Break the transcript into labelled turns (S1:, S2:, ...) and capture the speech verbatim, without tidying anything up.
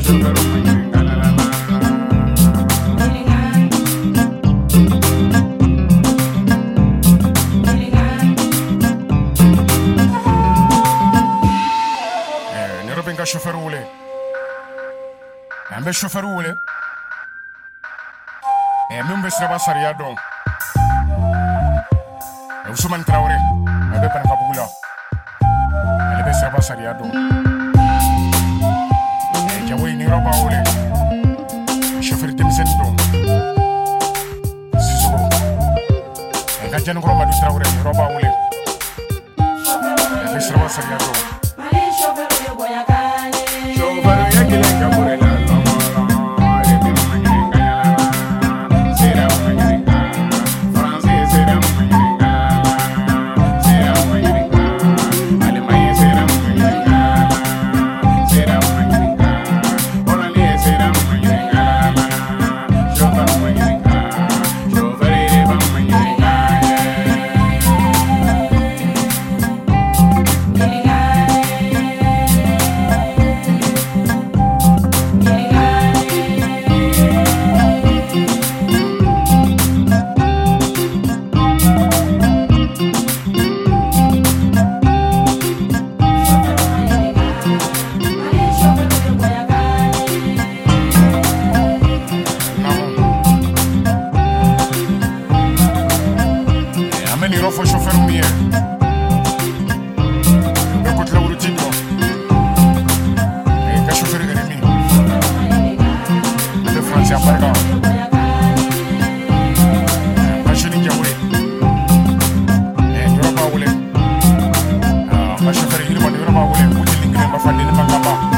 S1: Chauffeurule. Ambe chauffeurule. E mumbe sraba saria don. E Ousmane Traoré. Ambe pan kabula. Ale be sraba saria don. E jawo ni roba ule. Chauffeur temsen don. Siso. E ga jan ko Madu Traoré roba ule. E be sraba saria don. Rofo chauffeur mie. Écoute la routine. Et le chauffeur ennemi. Le français après. Machine qui a roulé. Et il va pas rouler. Ah, ma chauffeur il va pas rouler. Pour dire qu'il ne va pas faire de ma capa.